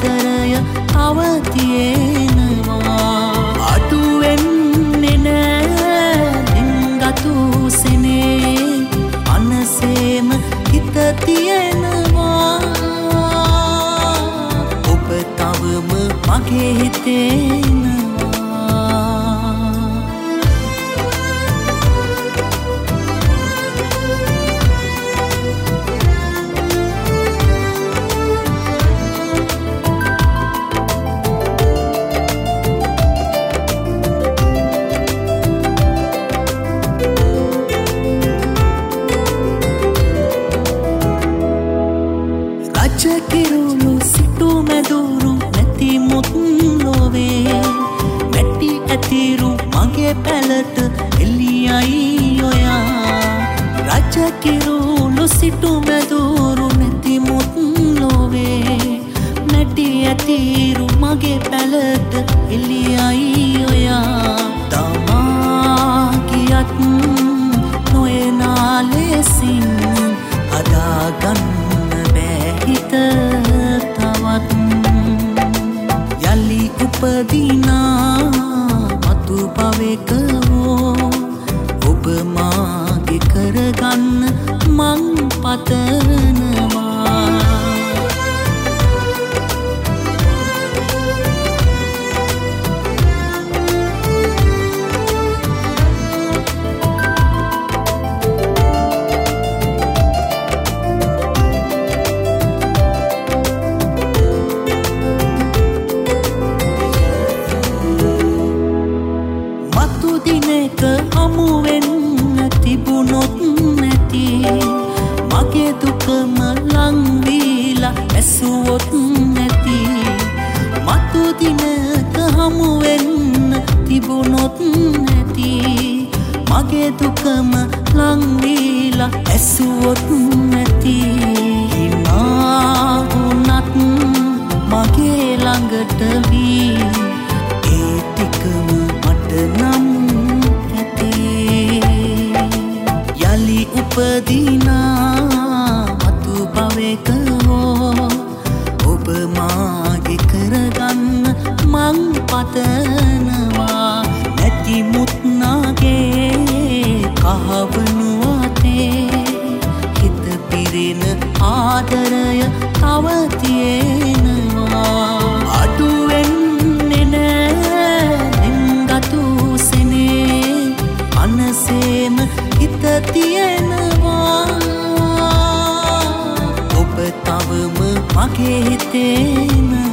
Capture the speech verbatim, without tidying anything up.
ආදරය තව තියෙනවා අඩු වෙන්නේ නෑ දෙංගතු සෙනේ අනසේම හිත තියෙනවා ඔබ තවම මගේ හිතේනවා රජකිරුළු සිටු මැදුරු නැති මුත් ලොවේ මැටි ඇතිරු මගේ පැලට එළියයි ඔයා රජකිරුළු සිටු මැදුරු නැති මුත් ලොවේ මැටි ඇතිරු මගේ පැලට එළියයි ඔයා දමාගියත් නොයනා ලෙසින් හදාගන්න හිත තවත් යලි උපදිනා මතු පවෙකවෝ ඔබ මාගේ කරගන්න මං පතනවා දිනක හමු වෙන්න තිබුණොත් නැති මගේ දුකම ලං වීලා ඇසුවොත් නැති මතු දිනක හමු වෙන්න තිබුණොත් නැති මගේ දුකම ලං වීලා ඇසුවොත් නැති හිනා වුණත් මගේ ළඟට වී ඒ ටිකම මට නම් උපදිනා මතු භවයකවෝ ඔබ මාගේ කරගන්න මං පතනවා නැති මුත්නාගේ කහවණු අතේ හිත පිරෙන ආදරය තව තියෙනවා අඩු වෙන්නේ නෑ දෙංගතු සෙනේ අනසේම හිත තියෙනවා ඔබ තවම මගේ හිතේනවා